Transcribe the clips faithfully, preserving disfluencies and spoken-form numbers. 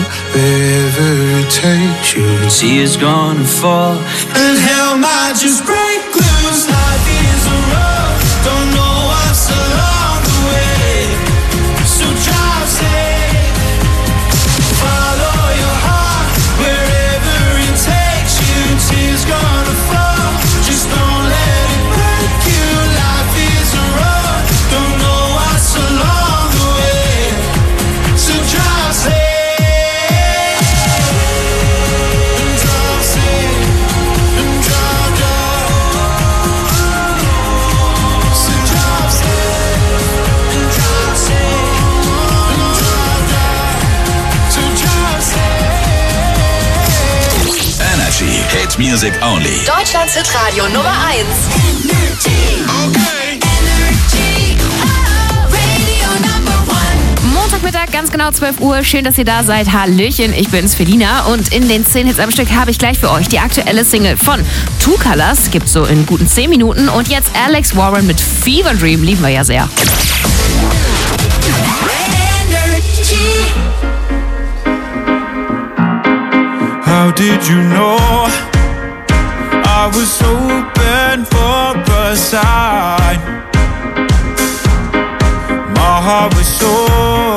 wherever it takes you. And see it's gonna fall, and hell might just break loose. Life is a road, don't know what's along the way. So drive safe, follow your heart wherever it takes you. And see it's gonna fall, just don't let it break you. Life is a road, don't know what's along the way. So drive safe. Hit Music Only. Deutschlands Hitradio Nummer eins. Okay. Montagmittag, ganz genau zwölf Uhr. Schön, dass ihr da seid. Hallöchen, ich bin's, Felina. Und in den zehn Hits am Stück habe ich gleich für euch die aktuelle Single von Two Colors. Gibt's so in guten zehn Minuten. Und jetzt Alex Warren mit Fever Dream. Lieben wir ja sehr. How did you know I was hoping for a sign? My heart was so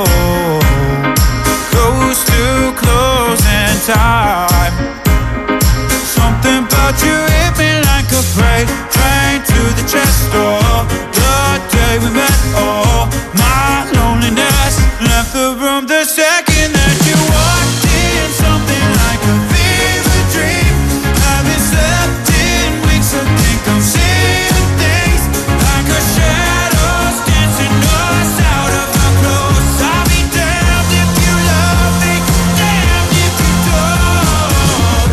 close to closing time. Something about you hit me like a freight train to the chest door. The day we met, oh, my loneliness left the room the second that you walked in. Something like a fever dream. Haven't slept in weeks, I think I'm seeing things like a shadows dancing us out of our clothes. I'll be damned if you love me, damned if you don't.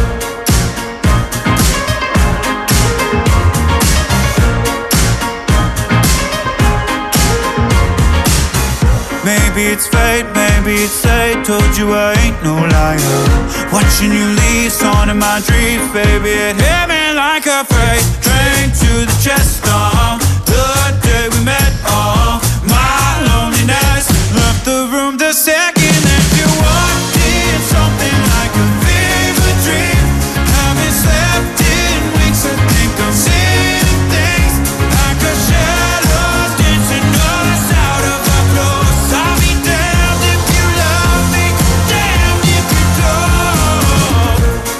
Maybe it's fate, maybe it's fate. Told you I ain't no liar. Watching you leave, on in my dreams, baby, it hit me like a freight train to the chest. Oh, the day we met, oh, my loneliness left the room the second that you walked in. Something like a fever dream. Haven't slept in weeks, I think I'm seeing things like a shadows dancing us out of our clothes. I'll be damned if you love me, damned if you don't.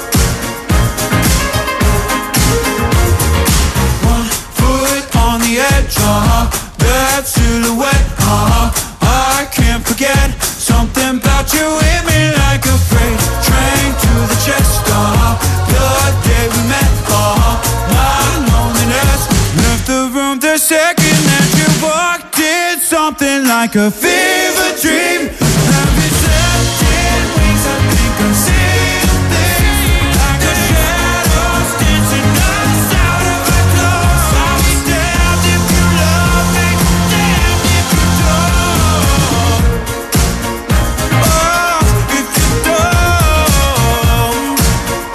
One foot on the edge, uh-huh, that silhouette, uh-huh, I can't forget. Something about you hit me like a freight train to the chest, uh-huh, the day we met, uh-huh, my loneliness left the room the second that you walked in. Something like a fever dream. Haven't slept in weeks, I think I'm seeing things like a shadows dancing us out of our clothes. I'll be damned if you love me, damned if you don't. Oh, if you don't.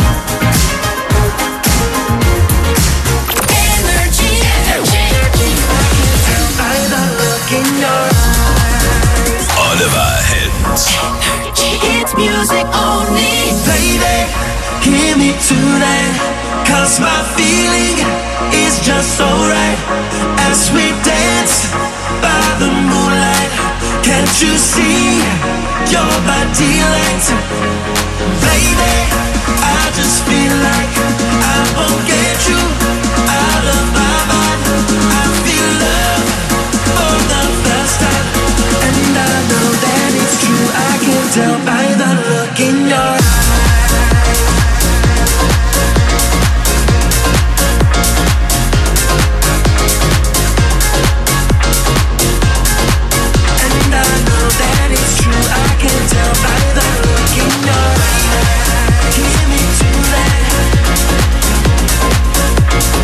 Energy, energy. By the look in your Oliver Heldens. It's music only. Baby, hear me tonight, cause my feeling is just so right. As we dance by the moonlight, can't you see your body light? Baby, I just feel like I won't get you out of my mind. I feel love for the first time, and I know that it's true. I can tell by the look in your eyes. And I know that it's true. I can tell by the look in your eyes. Hear me tonight.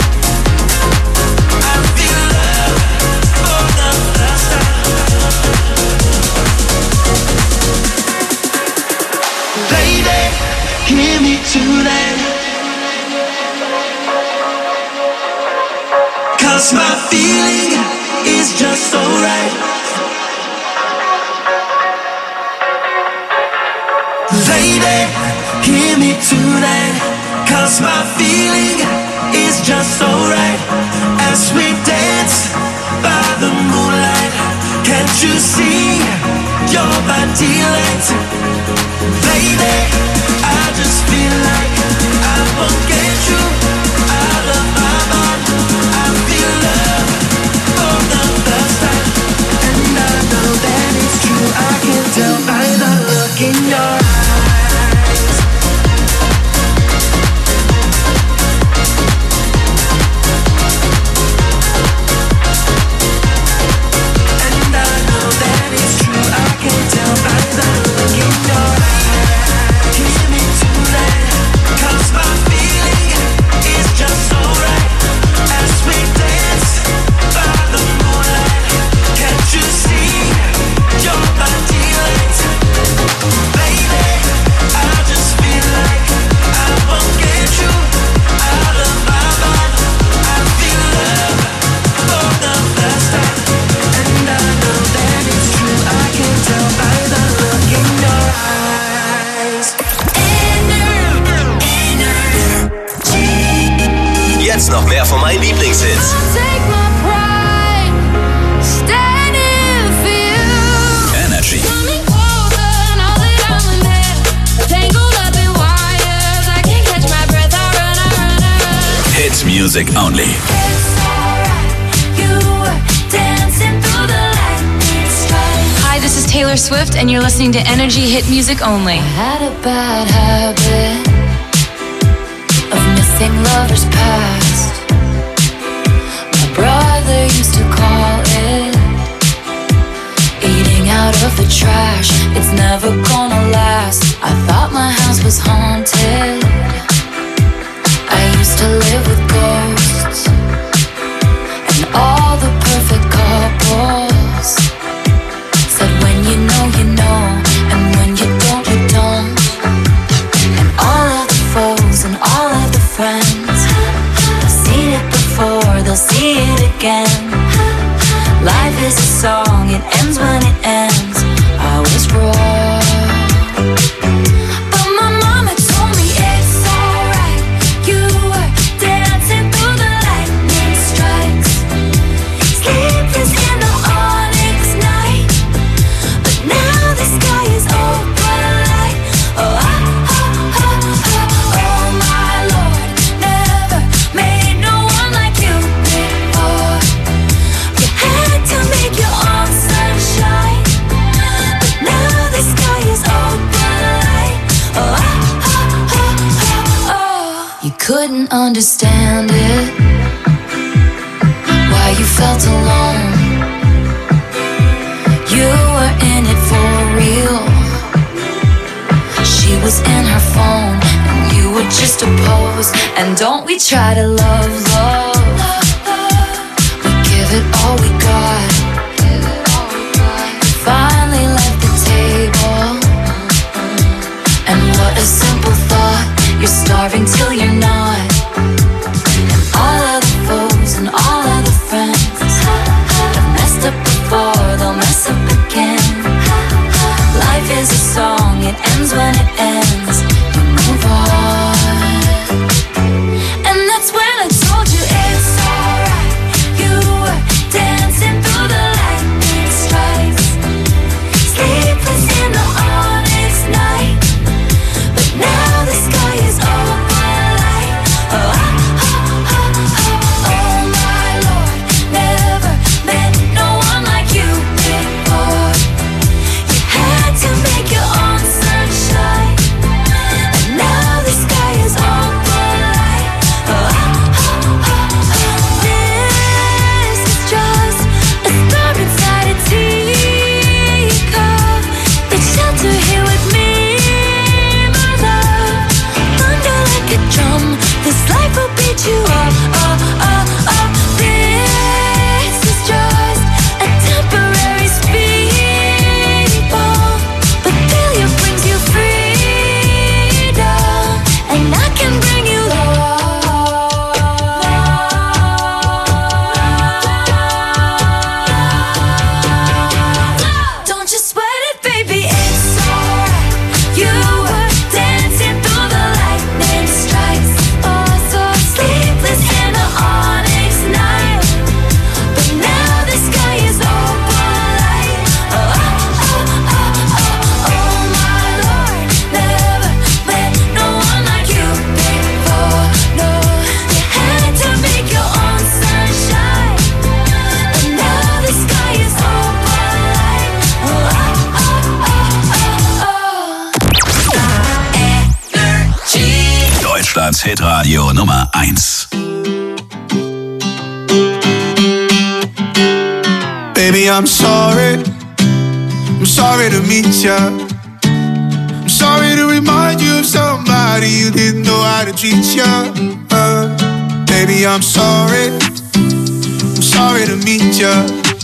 'cause my feeling is just so right as we dance by the moonlight. Can't you see your body light? Baby, I just feel like I won't get you out of my mind. I feel love for the first time, and I know that it's true. I can tell by the look in your eyes. Jetzt noch mehr von meinen Lieblingshits. Energy. Hit music only. Hi, this is Taylor Swift, and you're listening to Energy Hit Music Only. I had a bad habit of missing lovers past. My brother used to call it eating out of the trash. It's never gonna last. I thought my house was haunted. I used to live with ghosts and all the perfect couples said when you know, you know, and when you don't, you don't. And all of the foes and all of the friends, they've seen it before, they'll see it again. Life is a song, it ends when it ends. I was wrong, but my mama told me it's alright. You were dancing through the lightning strikes, sleepless in the onyx night, but now the sky is open light. Oh, oh, oh, oh, oh, oh my Lord, never made no one like you before. You had to make your own sunshine, but now the sky is open light. Oh, oh, oh, oh, oh. You couldn't understand it, why you felt alone. You were in it for real. She was in her phone, and you were just a pose. And don't we try to love, love? We give it all we got. Finally left the table, and what a simple thought. You're starving till you're not. And all of the foes and all of the friends have messed up before, they'll mess up again. Life is a song, it ends when it ends. You move on, and that's when I told you it's alright. You were dancing through the lightning strikes, sleepless in the onyx night, but now the sky is open light. Oh, oh, oh, oh, oh my Lord, never met no one like you before. You had to make your own sunshine, Deutschlands Hitradio Nummer eins. Baby, I'm sorry. I'm sorry to meet ya. I'm sorry to remind you of somebody you didn't know how to treat ya. Uh, baby, I'm sorry. I'm sorry to meet ya.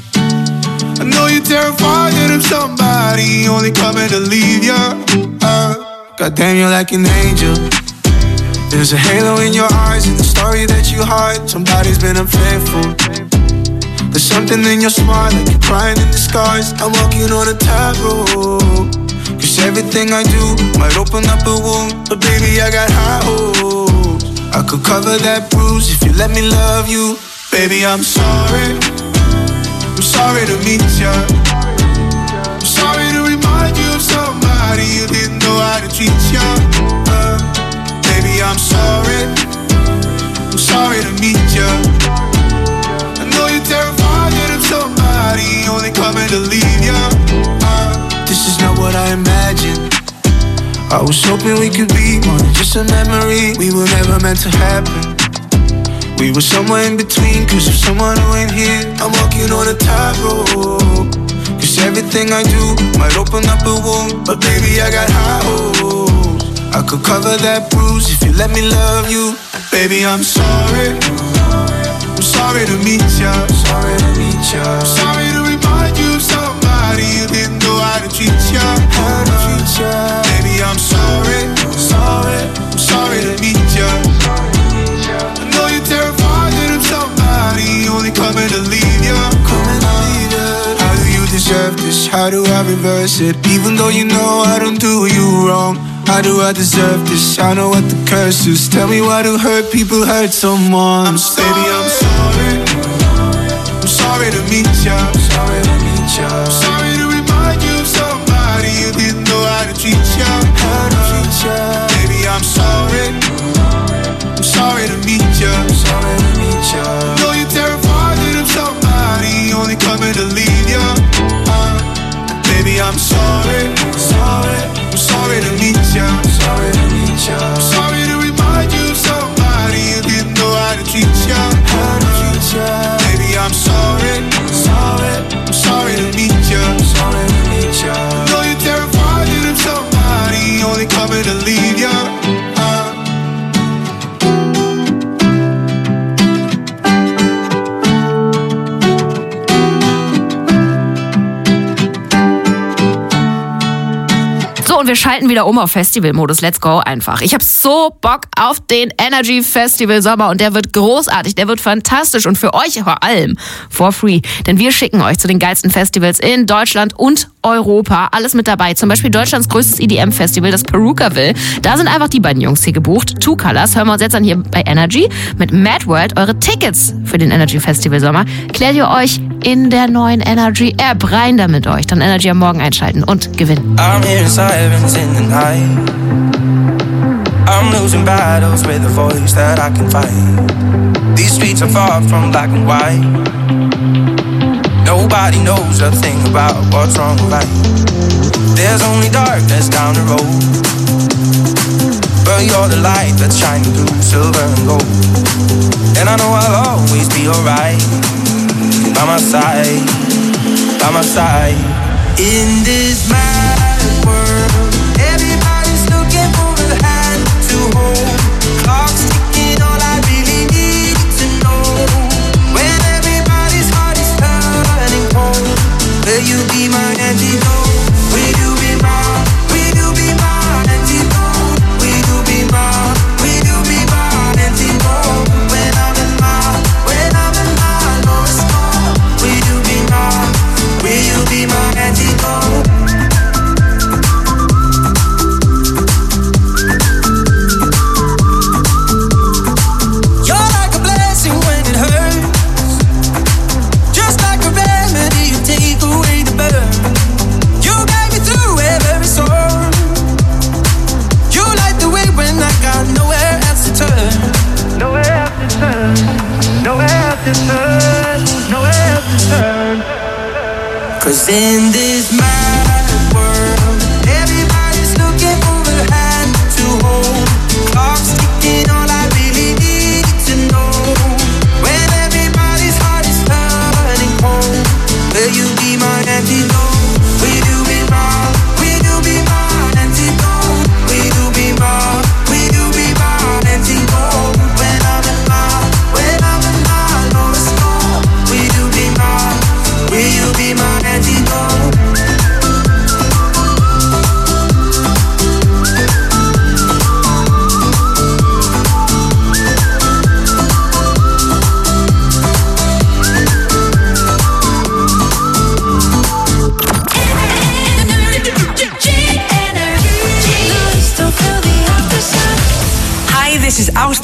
I know you're terrified that I'm somebody only coming to leave ya. Uh, Goddamn, you're like an angel. There's a halo in your eyes and the story that you hide. Somebody's been unfaithful. There's something in your smile like you're crying in disguise. I'm walking on a tightrope. Cause everything I do might open up a wound, but baby, I got high hopes. I could cover that bruise if you let me love you. Baby, I'm sorry. I'm sorry to meet ya. I'm sorry to remind you of somebody you didn't know how to treat ya. uh, Baby, I'm sorry. I'm sorry to meet ya. I know you're terrified that I'm somebody only coming to leave ya. uh, This is not what I imagined. I was hoping we could be more than just a memory. We were never meant to happen. We were somewhere in between, cause of someone who ain't here. I'm walking on a tightrope. Cause everything I do might open up a wound, but baby, I got high hopes. I could cover that bruise if you let me love you. Baby, I'm sorry. I'm sorry to meet ya. Sorry to meet ya. Sorry to remind you of somebody you didn't know how to treat ya. How to treat ya. Baby, I'm sorry. Sorry. I'm sorry to meet ya. I know you're terrified that I'm somebody only coming to leave ya. Coming to leave ya. How do you deserve this? How do I reverse it? Even though you know I don't do you wrong. How do I deserve this? I know what the curse is. Tell me why do hurt people hurt someone? I'm sorry. Baby, I'm sorry. I'm sorry to meet ya. Sorry to meet ya. I'm sorry to remind you of somebody you didn't know how to treat ya. How to treat ya. Baby, I'm sorry. I'm sorry to meet ya. Sorry to meet ya. Know you're terrified that I'm somebody only coming to leave ya. uh, Baby, I'm sorry. Sorry. I'm sorry to meet ya. Sorry to meet ya. I'm sorry to remind you of somebody you didn't know how to treat ya. How to treat ya. Baby, I'm sorry. Sorry. I'm sorry to meet ya. Sorry to meet ya. Know you're terrified that I'm somebody only coming to leave ya. uh. So, und wir schalten wieder um auf Festivalmodus. Let's go einfach. Ich habe so Bock auf den Energy Festival Sommer und der wird großartig, der wird fantastisch und für euch vor allem for free. Denn wir schicken euch zu den geilsten Festivals in Deutschland und Europa. Alles mit dabei. Zum Beispiel Deutschlands größtes E D M-Festival, das Perukaville. Da sind einfach die beiden Jungs hier gebucht. Two Colors hören wir uns jetzt an hier bei Energy mit Mad World. Eure Tickets für den Energy Festival Sommer klärt ihr euch in der neuen Energy App. Rein da mit euch. Dann Energy am Morgen einschalten und gewinnen. I'm hearing sirens in the night. I'm losing battles with a voice that I can fight. These streets are far from black and white. Nobody knows a thing about what's wrong or right. There's only darkness down the road, but you're the light that's shining through silver and gold. And I know I'll always be alright. By my side, by my side. In this mad world, everybody's looking for a hand to hold. Clock's ticking, all I really need to know. When everybody's heart is turning cold, will you be my antidote? Will you be my, will you be my antidote? Will you be my, will you be my antidote? When I'm in my, when I'm in my lowest spot, will you be my, will you be my antidote? Cause in this mad world, everybody's looking for a hand to hold. Clock's ticking,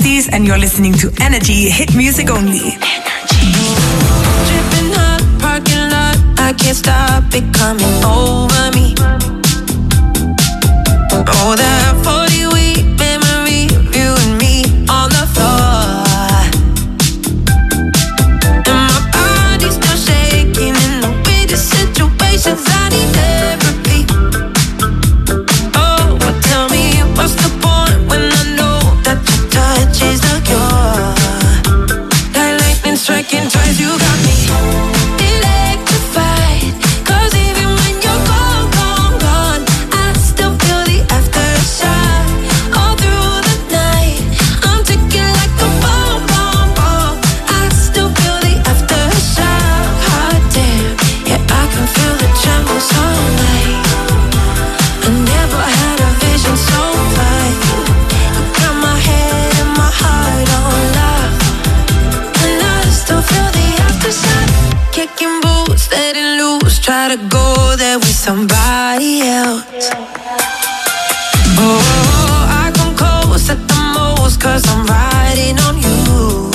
sixties and you're listening to Energy Hit Music Only. Dripping hot, parking lot, I can't stop it coming over me. Oh, that forty-week memory of you and me on the floor. And my body's still shaking in the weirdest situations. I need therapy. Oh, well, tell me what's the point when I know that your touch is the cure. Like lightning striking twice, you got me electrified. 'Cause even when you're gone, gone, gone, I still feel the aftershock. All through the night, I'm ticking like a bomb, bomb, bomb. I still feel the aftershock. Hot damn, yeah, I can feel the trembles all night. I never had a vision so bright. You got my head and my heart on lock. And I still feel the aftershock. Kicking boots, letting loose. Try to go there with somebody else. Oh, I come close at the most, 'cause I'm riding on you.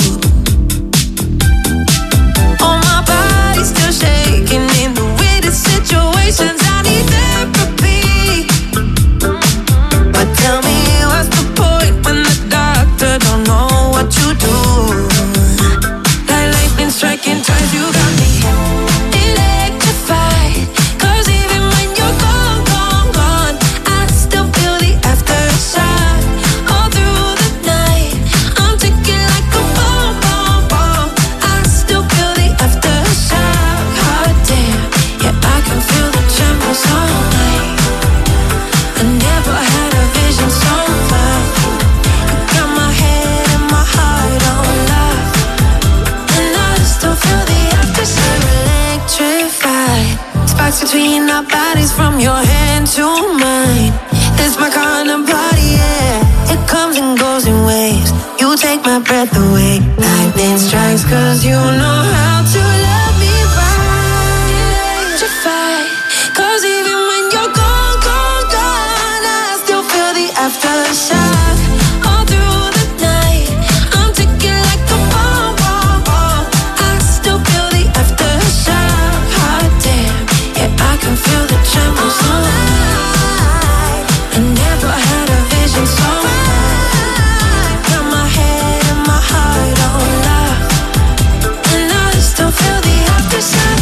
Oh, my body's still shaking in the weirdest situations. I need therapy. But tell me what's the point when the doctor don't know what you do. Like lightning striking twice, you got me electrified. 'Cause even when you're gone, gone, gone, I still feel the aftershock. All through the night, I'm ticking like a bomb, bomb, bomb. I still feel the aftershock. Hot damn, yeah, I can feel the trembles all night. I never had a vision so bright. You got my head and my heart on lock. And I still feel the aftershock. Electrified. Sparks between our bodies from your hand to mine. This my kind of body, yeah. It comes and goes in waves. You take my breath away. Lightning strikes 'cause you know how to love me right. Electrified. 'Cause even when you're gone, gone, gone, I still feel the aftershock. All through the night, I'm ticking like a bomb, bomb, bomb. I still feel the aftershock. Hot damn, yeah, I can feel the trembles all night. I never had a vision so bright. Got my head and my heart on lock. And I still feel the aftershock.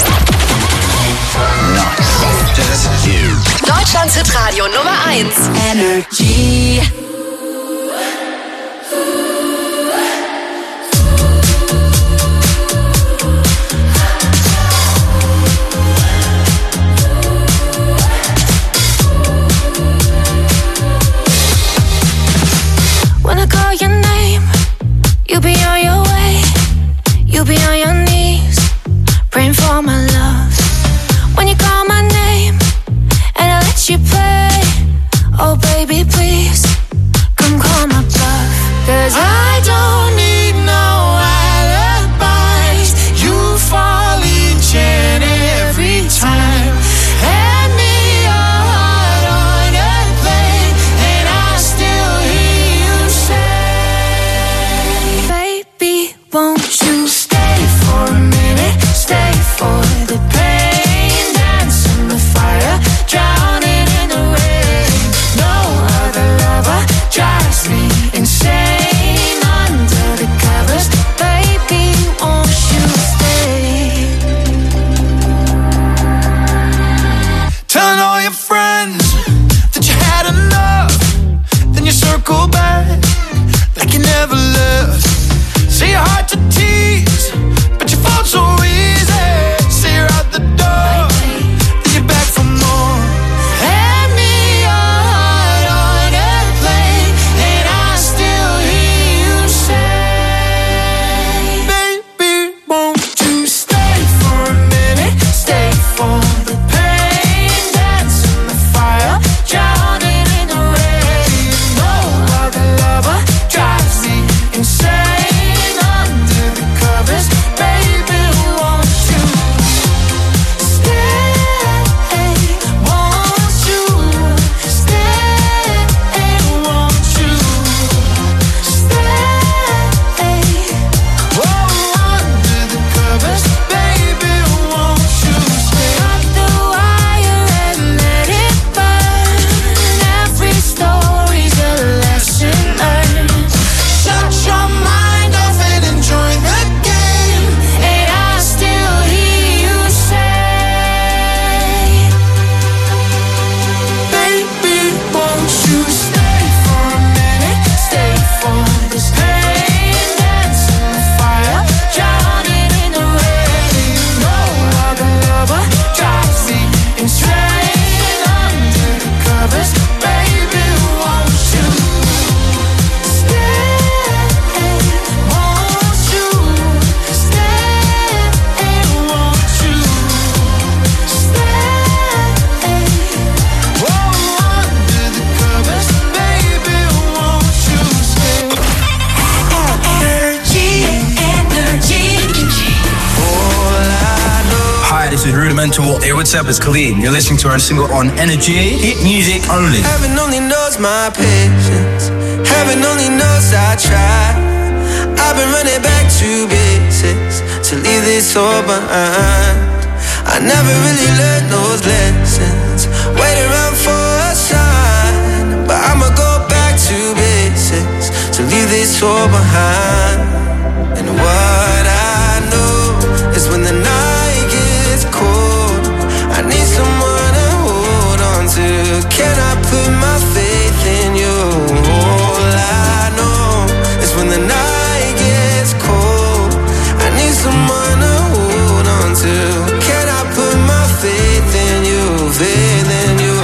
Deutschlands Hitradio Nummer eins. Energy. When I call your name, you be on your way. You be on your knees, praying for my love. When you call my name and I let you play, oh baby please, Rudimental. Hey, what's up? It's Khalid. You're listening to our single on Energy Hit Music Only. Heaven only knows my patience. Heaven only knows I try. I've been running back to basics to leave this all behind. I never really learned those lessons. Wait around for a sign, but I'ma go back to basics to leave this all behind. And what I know is when the night gets cold, I need someone to hold on to. Can I put my faith in you? All I know is when the night gets cold, I need someone to hold on to. Can I put my faith in you, faith in you?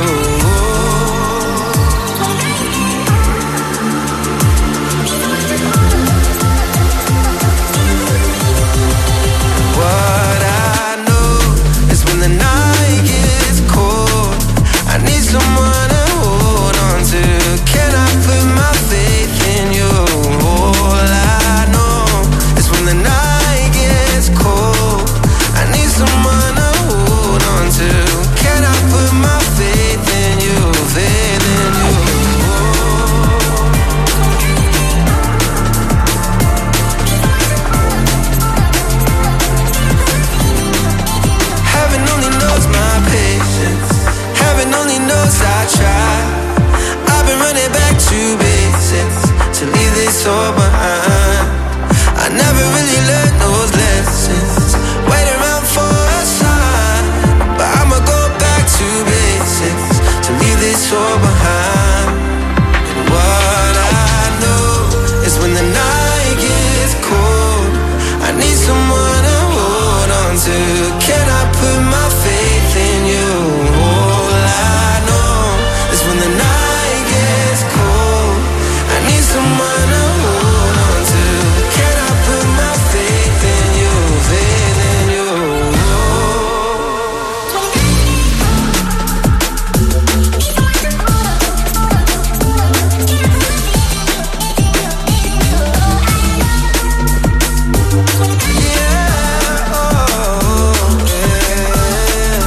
What I know is when the night gets cold, I need someone to hold on to. Can I put my faith in you? All I know is when the night gets cold, I need someone to hold on to. Can I put my faith in you, faith in you? Heaven only knows my patience. Heaven only knows I try. I've been running back to basics to leave this all behind. I never really learned those lessons. Wait around for a sign, but I'ma go back to basics to leave this all behind. And what I know is when the night gets cold, I need someone to hold on to. Can I put my faith in you? All I know is when the night gets cold, I need someone to hold on to. Can I put my faith in you, faith in you? Yeah, oh, yeah.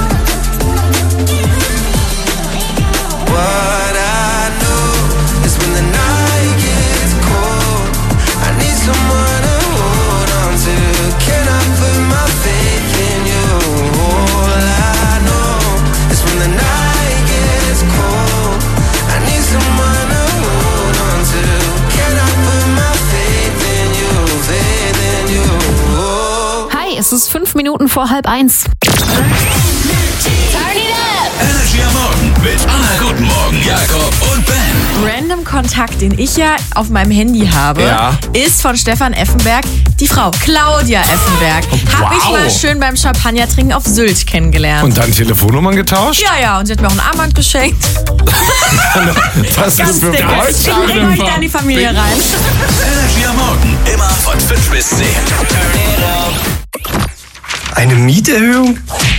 What I know is when the night gets cold, I need someone to hold on to. Can I put my faith in you? All I know is when the night gets cold, I need someone to hold on to. Can I put my faith in you, faith in you? Oh. Hi, es ist fünf Minuten vor halb eins. Energy am Morgen mit Anna Guten Morgen, Jakob und Ben. Random Kontakt, den ich ja auf meinem Handy habe, Ja. ist von Stefan Effenberg die Frau Claudia Effenberg. Hab Wow. ich mal schön beim Champagner trinken auf Sylt kennengelernt. Und dann Telefonnummern getauscht? Ja, ja, und sie hat mir auch ein Armband geschenkt. Was Ganz ist für dick. Freundschaft? Ich bring euch da in die Familie rein. Energy am Morgen, immer von fünf bis zehn. Eine Mieterhöhung?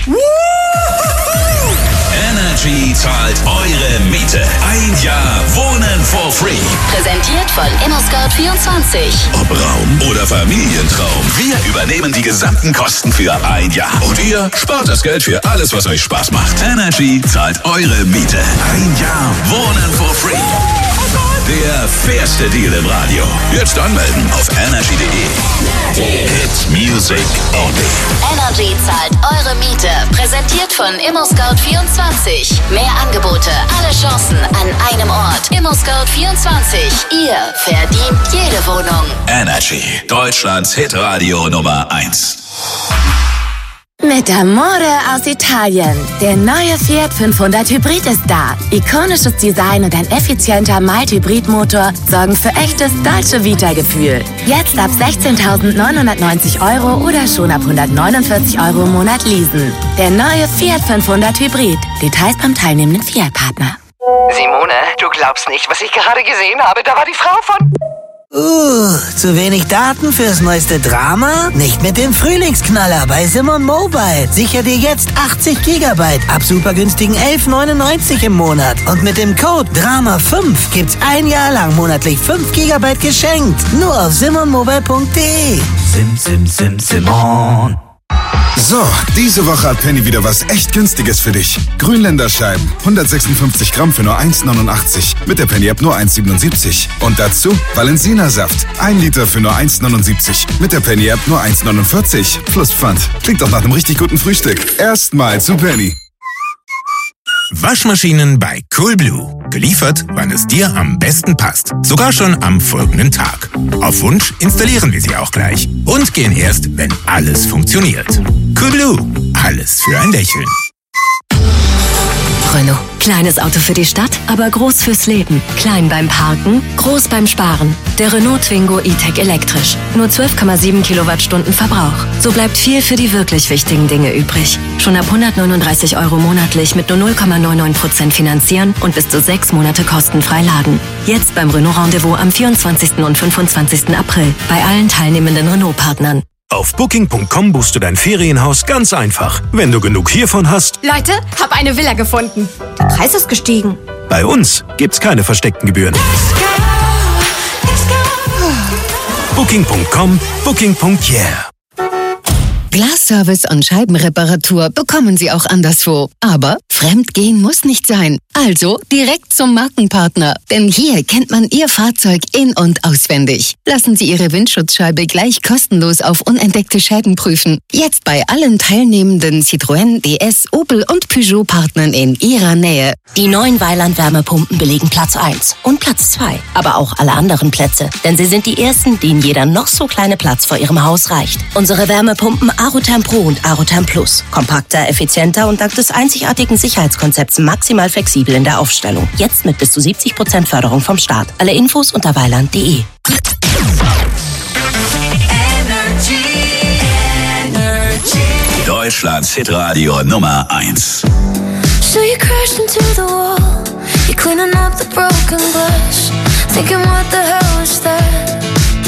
Energy zahlt eure Miete. Ein Jahr Wohnen for free. Präsentiert von ImmoScout vierundzwanzig. Ob Raum oder Familientraum, wir übernehmen die gesamten Kosten für ein Jahr. Und ihr spart das Geld für alles, was euch Spaß macht. Energy zahlt eure Miete. Ein Jahr Wohnen for free. Der fairste Deal im Radio. Jetzt anmelden auf energy punkt de. Hit Music Only. Energy zahlt eure Miete. Präsentiert von ImmoScout vierundzwanzig. Mehr Angebote, alle Chancen an einem Ort. ImmoScout vierundzwanzig. Ihr verdient jede Wohnung. Energy, Deutschlands Hitradio Nummer eins. Mit Amore aus Italien. Der neue Fiat fünfhundert Hybrid ist da. Ikonisches Design und ein effizienter Mild-Hybrid-Motor sorgen für echtes deutsche Vita-Gefühl. Jetzt ab sechzehntausendneunhundertneunzig Euro oder schon ab hundertneunundvierzig Euro im Monat leasen. Der neue Fiat fünfhundert Hybrid. Details beim teilnehmenden Fiat-Partner. Simone, du glaubst nicht, was ich gerade gesehen habe. Da war die Frau von... Uh, zu wenig Daten fürs neueste Drama? Nicht mit dem Frühlingsknaller bei Simon Mobile. Sicher dir jetzt achtzig Gigabyte ab super günstigen elf neunundneunzig im Monat. Und mit dem Code Drama fünf gibt's ein Jahr lang monatlich fünf Gigabyte geschenkt. Nur auf simon mobile punkt de. Sim, sim, sim, Simon. So, diese Woche hat Penny wieder was echt Günstiges für dich. Grünländerscheiben, hundertsechsundfünfzig Gramm für nur eins neunundachtzig. Mit der Penny-App nur eins siebenundsiebzig. Und dazu Valensina-Saft, ein Liter für nur eins neunundsiebzig. Mit der Penny-App nur eins neunundvierzig. Plus Pfand. Klingt doch nach einem richtig guten Frühstück. Erstmal zu Penny. Waschmaschinen bei Coolblue. Geliefert, wann es dir am besten passt. Sogar schon am folgenden Tag. Auf Wunsch installieren wir sie auch gleich. Und gehen erst, wenn alles funktioniert. Coolblue. Alles für ein Lächeln. Renault. Kleines Auto für die Stadt, aber groß fürs Leben. Klein beim Parken, groß beim Sparen. Der Renault Twingo E-Tech elektrisch. Nur zwölf Komma sieben Kilowattstunden Verbrauch. So bleibt viel für die wirklich wichtigen Dinge übrig. Schon ab hundertneununddreißig Euro monatlich mit nur null Komma neunundneunzig Prozent finanzieren und bis zu sechs Monate kostenfrei laden. Jetzt beim Renault Rendezvous am vierundzwanzigsten und fünfundzwanzigsten April bei allen teilnehmenden Renault-Partnern. Auf Booking Punkt com buchst du dein Ferienhaus ganz einfach. Wenn du genug hiervon hast. Leute, hab eine Villa gefunden. Der Preis ist gestiegen. Bei uns gibt's keine versteckten Gebühren. Booking Punkt com, Booking Punkt yeah. Glasservice und Scheibenreparatur bekommen Sie auch anderswo. Aber fremdgehen muss nicht sein. Also direkt zum Markenpartner. Denn hier kennt man Ihr Fahrzeug in- und auswendig. Lassen Sie Ihre Windschutzscheibe gleich kostenlos auf unentdeckte Schäden prüfen. Jetzt bei allen teilnehmenden Citroën, D S, Opel und Peugeot-Partnern in Ihrer Nähe. Die neuen Weiland-Wärmepumpen belegen Platz eins und Platz zwei. Aber auch alle anderen Plätze. Denn sie sind die ersten, denen jeder noch so kleine Platz vor ihrem Haus reicht. Unsere Wärmepumpen Arotherm Pro und Arotherm Plus. Kompakter, effizienter und dank des einzigartigen Sicherheitskonzepts maximal flexibel in der Aufstellung. Jetzt mit bis zu siebzig Prozent Förderung vom Staat. Alle Infos unter weiland punkt de. Deutschlands Hitradio Nummer eins. So you crashed into the wall. You're cleaning up the broken glass. Thinking what the hell was that?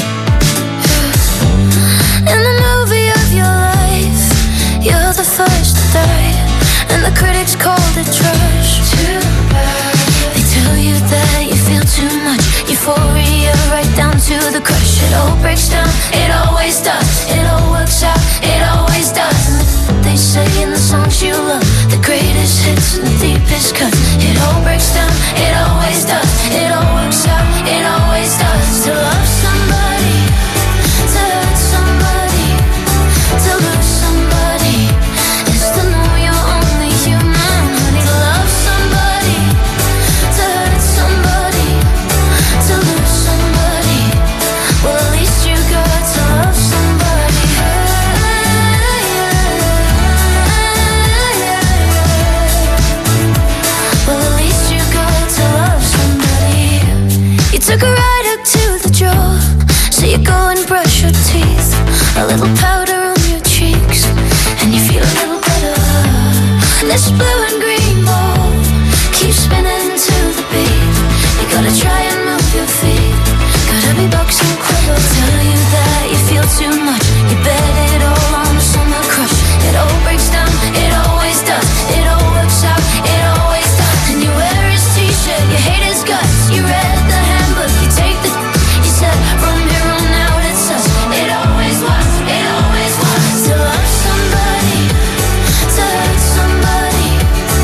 Yeah. In the movie of your life, you're the first to die, and the critics called it trash. Too bad. They tell you that you feel too much euphoria, right down to the crush. It all breaks down, it always does. It all works out, it always does. And they say in the songs you love, the greatest hits and the deepest cuts. It all breaks down, it always does. It all works out, it always does. To love somebody, to hurt somebody, to lose somebody, is to know you're only human. Honey, to love somebody, to hurt somebody, to lose somebody. Well, at least you got to love somebody. Well, at least you got to love somebody. You took a ride up to the drawer, so you go and brush your teeth. A little powder on your cheeks, and you feel a little better. This blue and green ball keeps spinning to the beat. You gotta try and move your feet. Gotta be boxing quicker. Tell you that you feel too much. You bet it all on the summer crush. It all breaks down, it always does. It all works out, it always does. And you wear his t-shirt, you hate his guts. You read the handbook, you take the. You said from here on out it's us. It always was, it always was. To love somebody, to hurt somebody,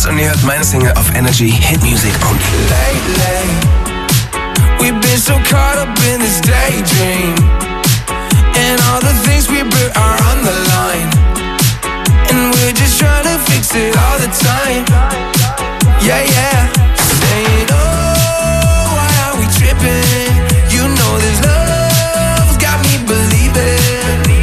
und ihr hört meine Single auf Energy Hit Music Only. Lately, we've been so caught up in this daydream, and all the things we built are on the line, and we're just trying to fix it all the time. Yeah, yeah. Saying, oh, why are we tripping? You know this love's got me believing.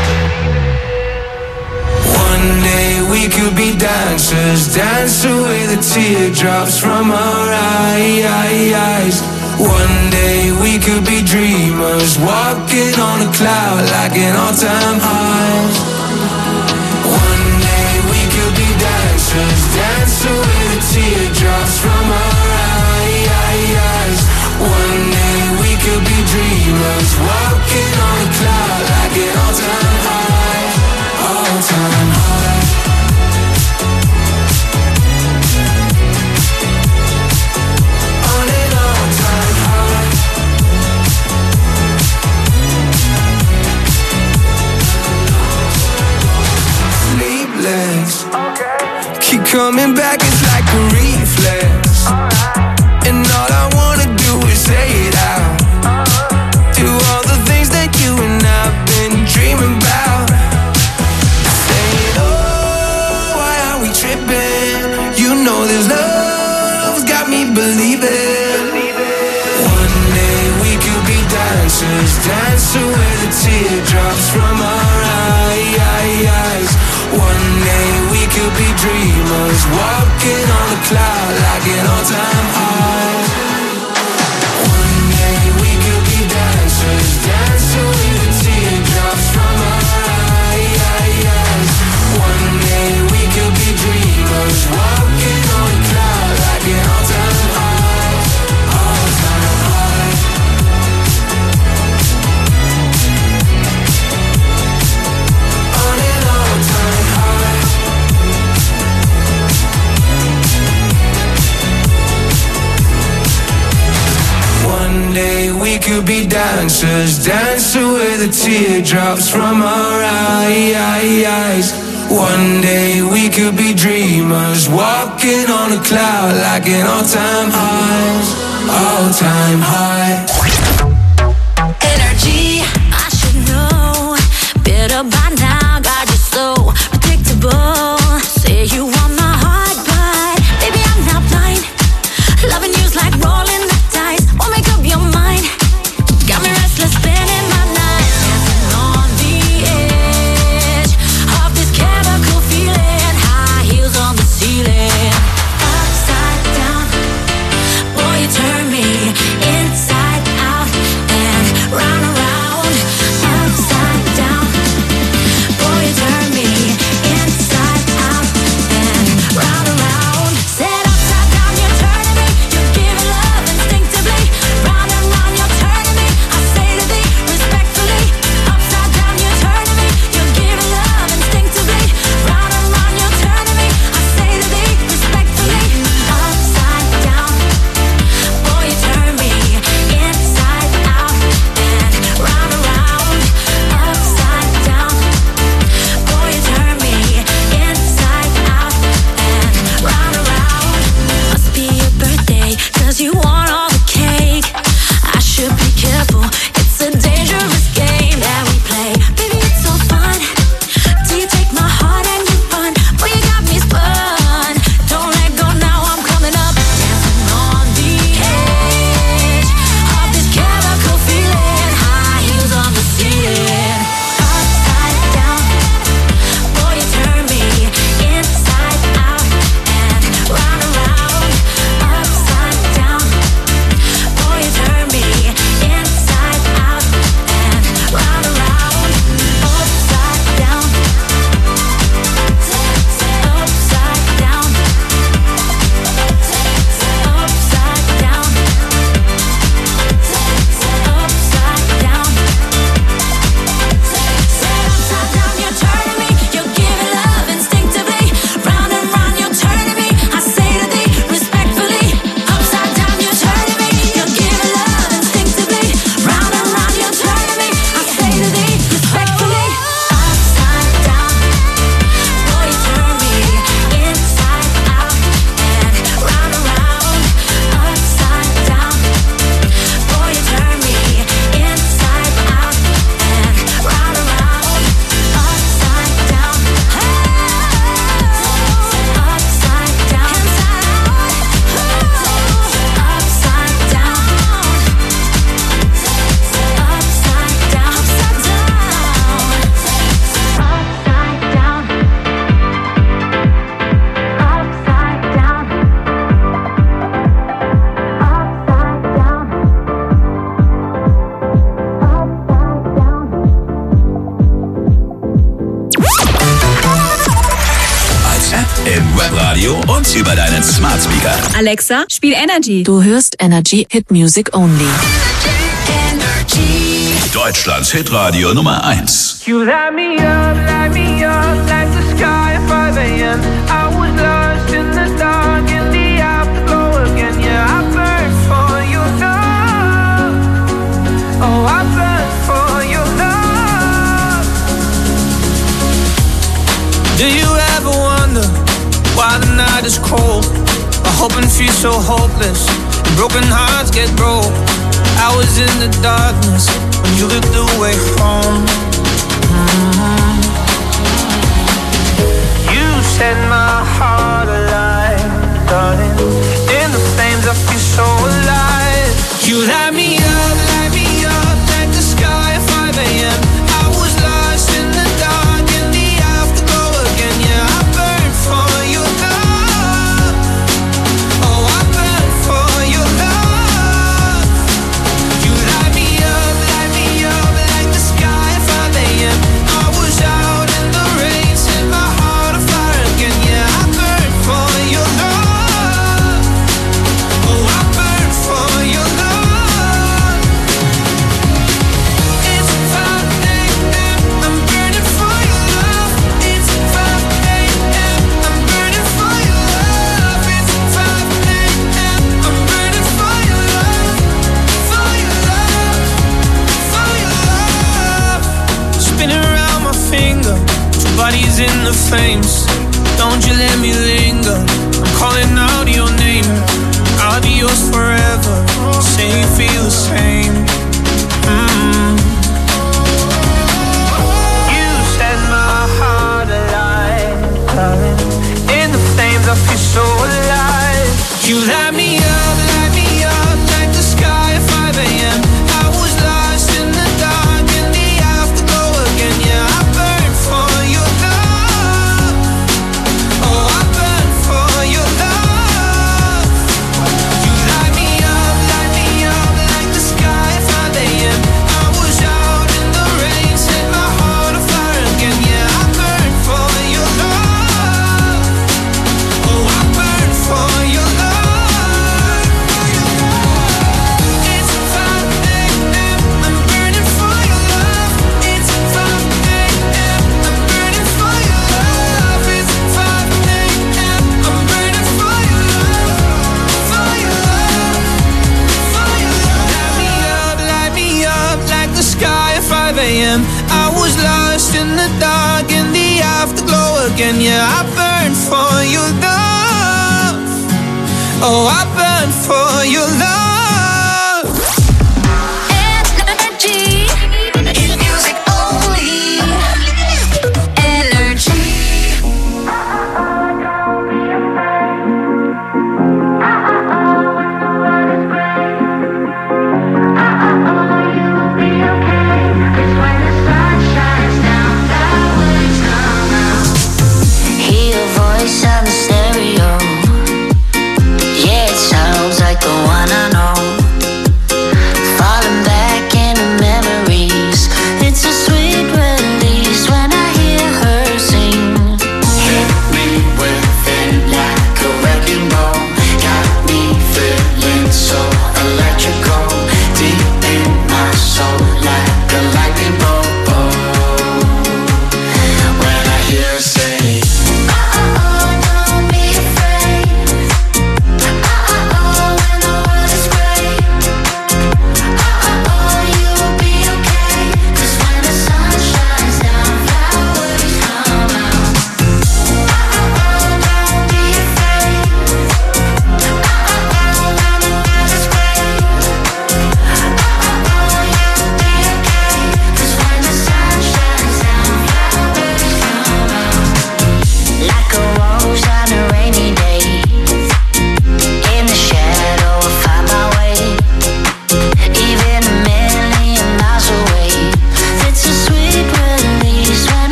One day we could be dancers, dance away the teardrops from our eyes. One day we could be dreamers, walking on a cloud like an all-time high. One day we could be dancers, dance away the teardrops from our eyes. One day we could be dreamers, walking on a cloud like an all-time high, all-time high. On an all-time high. Sleepless, keep coming back, it's like a reflex. And all I wanna do is say it out. Do all the things that you and I've been dreaming about. Saying, oh, why are we tripping? You know this love's got me believing. One day we could be dancers, dance away the teardrops from our eyes. One day we could be dreamers, walking on a cloud like an all-time high. One day we could be dancers, dance away the teardrops from our eyes. One day we could be dreamers, walking on a cloud like an all-time high, all-time high. On an all-time high. One day we could be dancers, dance away the teardrops from our eyes. One day we could be dreamers, walking on a cloud like an all-time high, all-time high. Energy, I should know better by now. God, you're so predictable. Say you want my heart, but baby I'm not blind. Loving you's like rolling the dice. Won't make up your mind. Got me restless, spinning my nights, dancing on the edge of this chemical feeling. High heels on the ceiling, upside down. Boy, you turn me inside out. Radio und über deinen Smart Speaker. Alexa, spiel Energy. Du hörst Energy Hit Music Only. Deutschlands Hitradio Nummer eins. You light me up, light me up like the sky at five a.m. I was lost in the dark in the afterglow again. Yeah, I burn for your love. Oh, I burn for your love. Do you ever wonder why the night is cold? I hope and feel so hopeless. Broken hearts get broke. I was in the darkness when you lit the way home. Mm-hmm. You set my heart alive, darling. In the flames I feel so alive. You light me up, light me up like the sky at five a.m. I was lost in the dark in the afterglow again. Yeah, I burn for your love. Oh, I burn for your love. You light me up, light me up like the sky at five a.m. I was out in the rain, set my heart on fire again. Yeah, I burn for your love. Oh, I burn for your love. It's five a.m. I'm burning for your love. It's five a.m. I'm burning for your love. It's five a.m. I'm burning for your love. For your love. For your love. Spinning around my finger. Two bodies in the flames. Don't you let me linger. I'm calling out your name. I'll be yours forever. Say you feel the same. Mm. You set my heart alive, darling. In the flames I feel so alive. You light me up, light me up like the sky at five a.m. I was lost in the dark in the afterglow again. Yeah, I burn for your love. Oh, I burn for your love. You light me up, light me up like the sky at five a.m. I was out in the rain, set my heart on fire again. Yeah, I burn for your love. Oh, I burn for your love. It's five a.m. I'm burning for your love. It's five a.m. I'm burning for your love. It's five a.m. I'm burning for your love. For your love. For your love. Light me up, light me up like the sky at five a.m. I was lost in the dark in the afterglow again. Yeah, I burn for your love. Oh, I burn for your love. Energy. Hit music only. Energy. Hear your voice on the stereo. Yeah, it sounds like the one I know.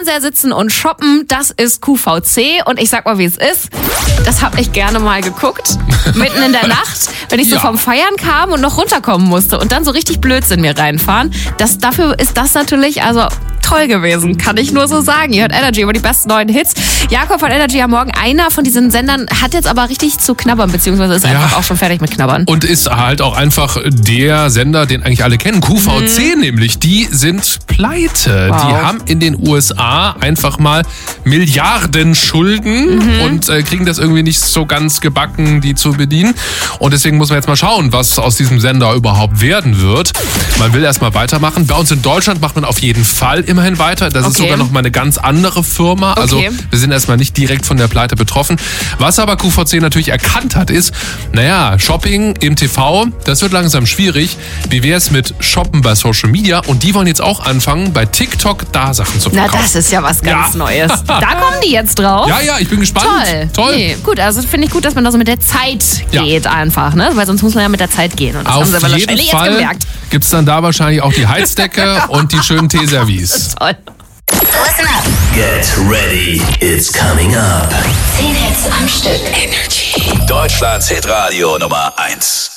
Fernseher sitzen und shoppen, das ist Q V C. Und ich sag mal, wie es ist. Das habe ich gerne mal geguckt. Mitten in der Nacht, wenn ich so Ja. vom Feiern kam und noch runterkommen musste und dann so richtig Blödsinn mir reinfahren. Das, dafür ist das natürlich also toll gewesen, kann ich nur so sagen. Ihr hört Energy über die besten neuen Hits. Jakob von Energy am Morgen, einer von diesen Sendern, hat jetzt aber richtig zu knabbern, beziehungsweise ist Ja. einfach auch schon fertig mit Knabbern. Und ist halt auch einfach der Sender, den eigentlich alle kennen. Q V C Mhm. nämlich, die sind pleite. Wow. Die haben in den U S A einfach mal Milliarden Schulden Mhm. und äh, kriegen das irgendwie nicht so ganz gebacken, die zu bedienen. Und deswegen muss man jetzt mal schauen, was aus diesem Sender überhaupt werden wird. Man will erstmal weitermachen. Bei uns in Deutschland macht man auf jeden Fall immerhin weiter. Das ist Okay. sogar noch mal eine ganz andere Firma. Also Okay. wir sind erstmal nicht direkt von der Pleite betroffen. Was aber Q V C natürlich erkannt hat, ist, naja, Shopping im T V, das wird langsam schwierig. Wie wäre es mit Shoppen bei Social Media? Und die wollen jetzt auch anfangen, bei TikTok da Sachen zu Na, verkaufen. das ist ja was ganz Ja. Neues. Da kommen die jetzt drauf. Ja, ja, ich bin gespannt. Toll. Toll. Nee, gut, also finde ich gut, dass man da so mit der Zeit Ja. geht einfach, ne? Weil sonst muss man ja mit der Zeit gehen. Und das haben Auf sie aber jeden wahrscheinlich jetzt Fall gemerkt. gibt es dann da wahrscheinlich auch die Heizdecke und die schönen Teeservice. Toll. Get ready, it's coming up. zehn Hits am Stück. Energy. Deutschlands Hitradio Nummer eins.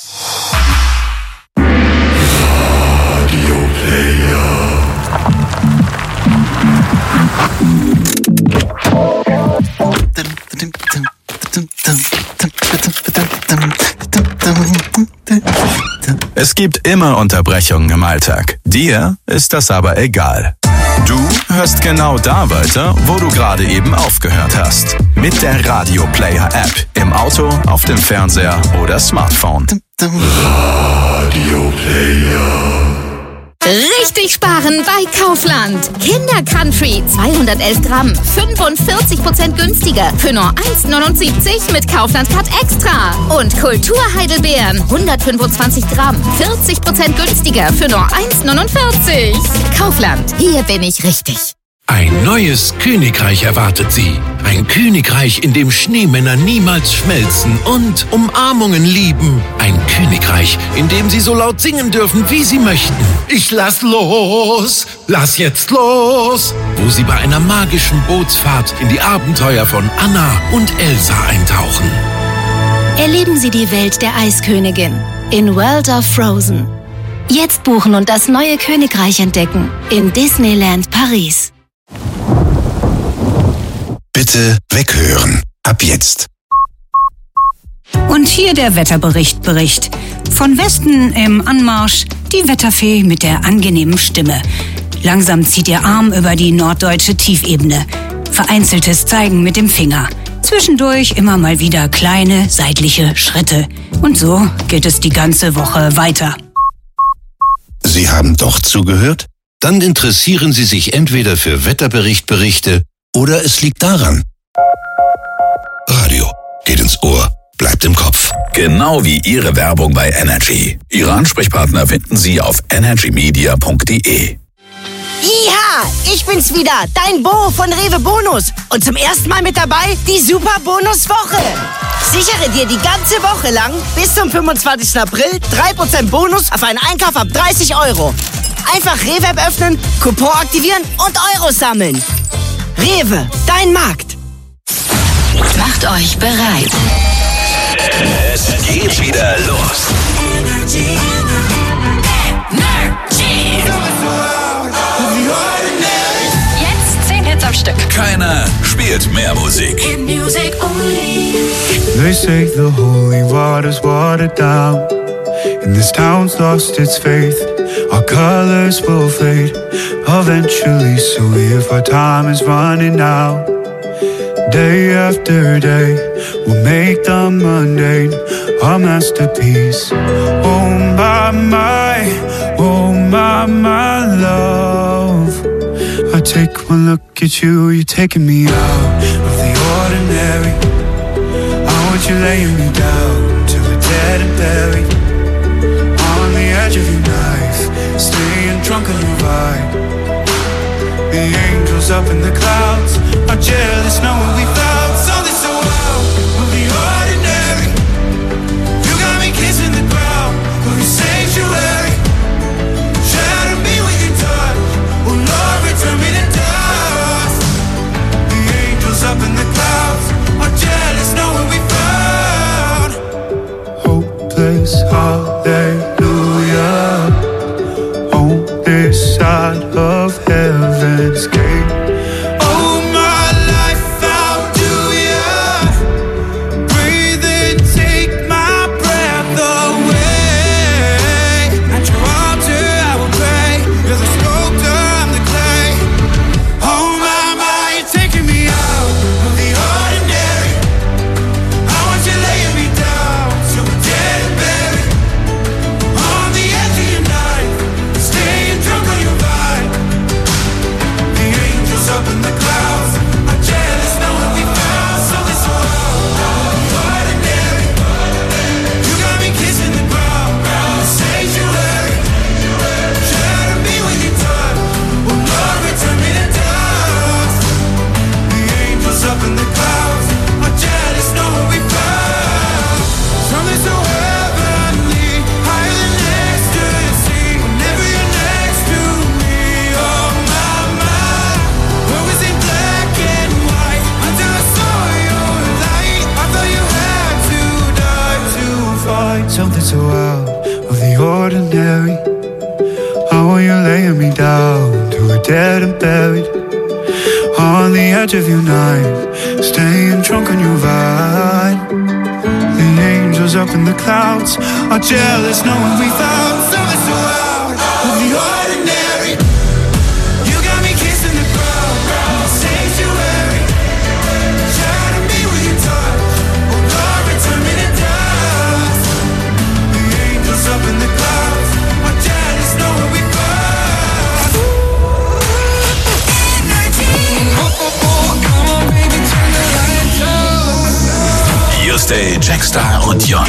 Es gibt immer Unterbrechungen im Alltag. Dir ist das aber egal. Du hörst genau da weiter, wo du gerade eben aufgehört hast. Mit der Radio Player App. Im Auto, auf dem Fernseher oder Smartphone. Radio Player. Richtig sparen bei Kaufland. Kinder Country zweihundertelf Gramm, fünfundvierzig Prozent günstiger für nur eins neunundsiebzig mit Kaufland Card Extra. Und Kultur Heidelbeeren hundertfünfundzwanzig Gramm, vierzig Prozent günstiger für nur eins neunundvierzig. Kaufland, hier bin ich richtig. Ein neues Königreich erwartet Sie. Ein Königreich, in dem Schneemänner niemals schmelzen und Umarmungen lieben. Ein Königreich, in dem Sie so laut singen dürfen, wie Sie möchten. Ich lass los, lass jetzt los. Wo Sie bei einer magischen Bootsfahrt in die Abenteuer von Anna und Elsa eintauchen. Erleben Sie die Welt der Eiskönigin in World of Frozen. Jetzt buchen und das neue Königreich entdecken in Disneyland Paris. Bitte weghören. Ab jetzt. Und hier der Wetterbericht Bericht. Von Westen im Anmarsch die Wetterfee mit der angenehmen Stimme. Langsam zieht ihr Arm über die norddeutsche Tiefebene. Vereinzeltes Zeigen mit dem Finger. Zwischendurch immer mal wieder kleine seitliche Schritte. Und so geht es die ganze Woche weiter. Sie haben doch zugehört? Dann interessieren Sie sich entweder für Wetterberichtberichte oder es liegt daran. Radio geht ins Ohr, bleibt im Kopf. Genau wie Ihre Werbung bei Energy. Ihre Ansprechpartner finden Sie auf energymedia punkt de. Ja, ich bin's wieder, dein Bo von Rewe Bonus. Und zum ersten Mal mit dabei die Super Bonuswoche. Sichere dir die ganze Woche lang bis zum fünfundzwanzigsten April drei Prozent Bonus auf einen Einkauf ab dreißig Euro. Einfach Rewe-App öffnen, Coupon aktivieren und Euro sammeln. Rewe, dein Markt. Macht euch bereit. Es geht wieder los. Energy. Jetzt zehn Hits am Stück. Keiner spielt mehr Musik. Hit music only. They say the holy water's watered down, and this town's lost its faith. Our colors will fade eventually, so if our time is running out, day after day, we'll make the mundane our masterpiece. Oh my, my, oh my, my love. I take one look at you, you're taking me out of the ordinary. I want you laying me down to the dead and buried, on the edge of your knife, staying drunk on your vibe. The angels up in the clouds are jealous knowing we found something so wild of the ordinary. You got me kissing the ground of your sanctuary. Shatter me with your touch, oh Lord, return me to dust. ordinary. How are you laying me down to a dead and buried? On the edge of your night, staying drunk on your vine. The angels up in the clouds are jealous knowing we found something so out of the ordinary. You got me kissing the ground, sanctuary. Shatter me with your touch, oh Lord, return me to dust. The angels up in the clouds are jealous knowing we found. Hier ist der Jackstar und Jon.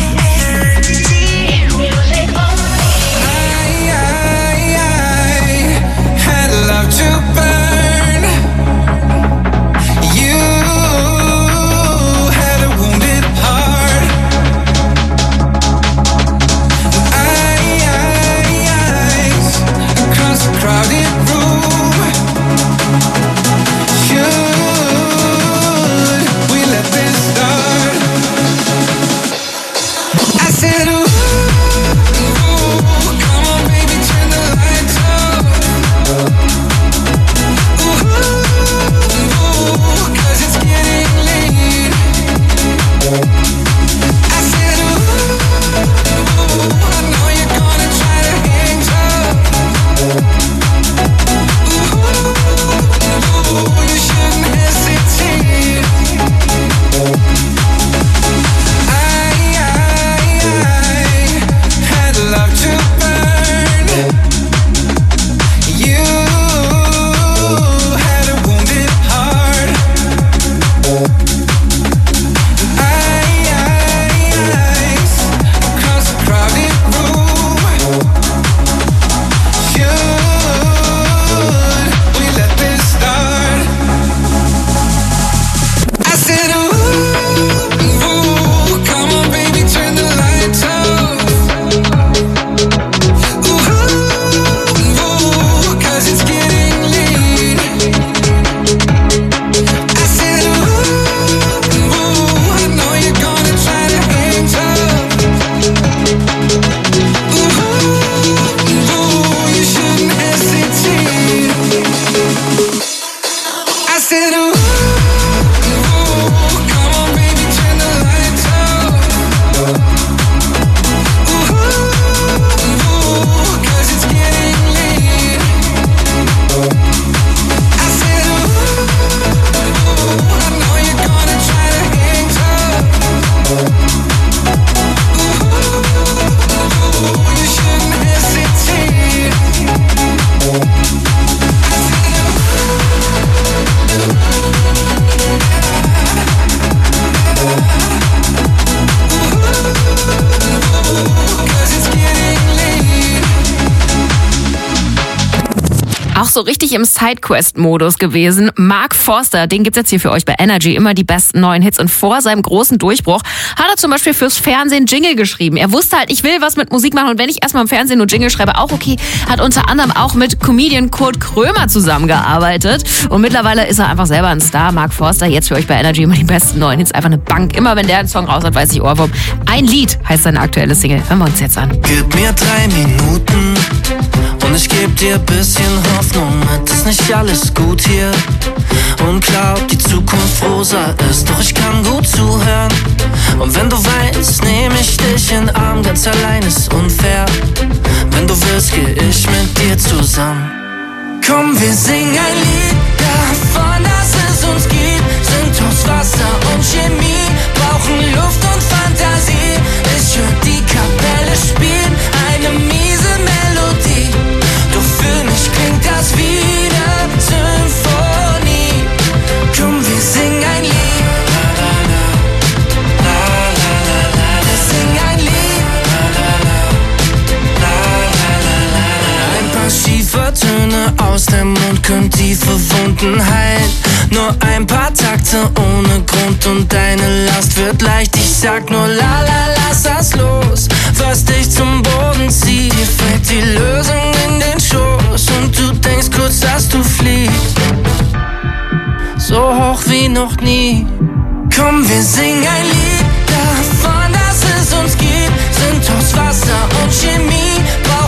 Auch so richtig im Sidequest-Modus gewesen. Mark Forster, den gibt's jetzt hier für euch bei Energy, immer die besten neuen Hits. Und vor seinem großen Durchbruch hat er zum Beispiel fürs Fernsehen Jingle geschrieben. Er wusste halt, ich will was mit Musik machen und wenn ich erstmal im Fernsehen nur Jingle schreibe, auch okay. Hat unter anderem auch mit Comedian Kurt Krömer zusammengearbeitet. Und mittlerweile ist er einfach selber ein Star. Mark Forster, jetzt für euch bei Energy, immer die besten neuen Hits. Einfach eine Bank. Immer wenn der einen Song raus hat, weiß ich Ohrwurm. Ein Lied heißt seine aktuelle Single. Hören wir uns jetzt an. Gib mir drei Minuten und ich geb dir bisschen Hoffnung mit. Ist nicht alles gut hier und klar, ob die Zukunft rosa ist. Doch ich kann gut zuhören und wenn du weißt, nehm ich dich in den Arm. Ganz allein ist unfair. Wenn du willst, geh ich mit dir zusammen. Komm, wir singen ein Lied davon, dass es uns gibt. Sind aus Wasser und Chemie, brauchen Luft und Fantasie. Ich hör die Kapelle spielen, eine miese Melodie. Doch für mich klingt das wie eine Symphonie. Komm, wir singen ein Lied. Wir singen ein Lied. Ein paar schiefe Töne aus dem Mund können tiefe Wunden heilen. Nur ein paar Takte ohne Grund und deine Last wird leicht. Ich sag nur la la, lass das los, was dich zum Boden zieht. Dir fällt die Lösung in den Schoß und du denkst kurz, dass du fliegst. So hoch wie noch nie. Komm, wir singen ein Lied davon, dass es uns gibt. Sind aus Wasser und Chemie,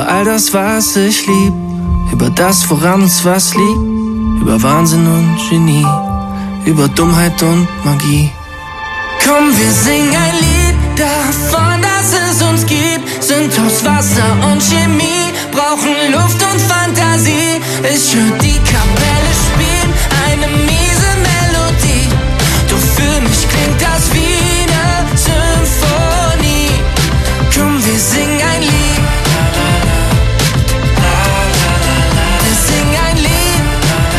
über all das, was ich lieb, über das, woran uns was liegt, über Wahnsinn und Genie, über Dummheit und Magie. Komm, wir singen ein Lied davon, dass es uns gibt, sind aus Wasser und Chemie, brauchen Luft und Fantasie. Ich hör die Kapelle spielen, eine miese Melodie, doch für mich klingt das wie eine Symphonie. Komm, wir singen ein Lied, wir singen ein Lied.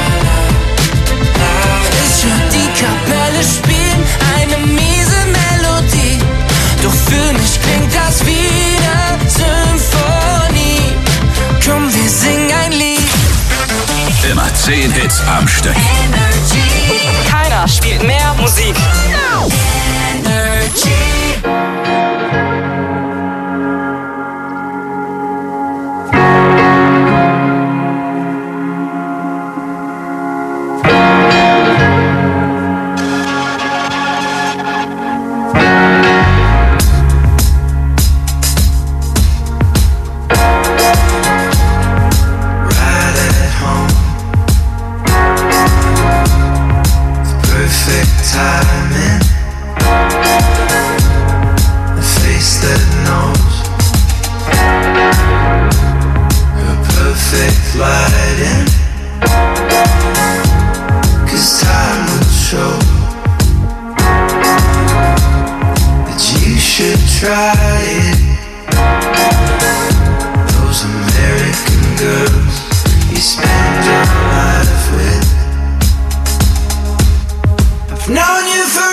Ich hör die Kapelle spielen, eine miese Melodie, doch für mich klingt das wie eine Symphonie. Komm, wir singen ein Lied. Immer zehn Hits am Stück. Keiner spielt mehr Musik. Try it. Those American girls you spend your life with. I've known you for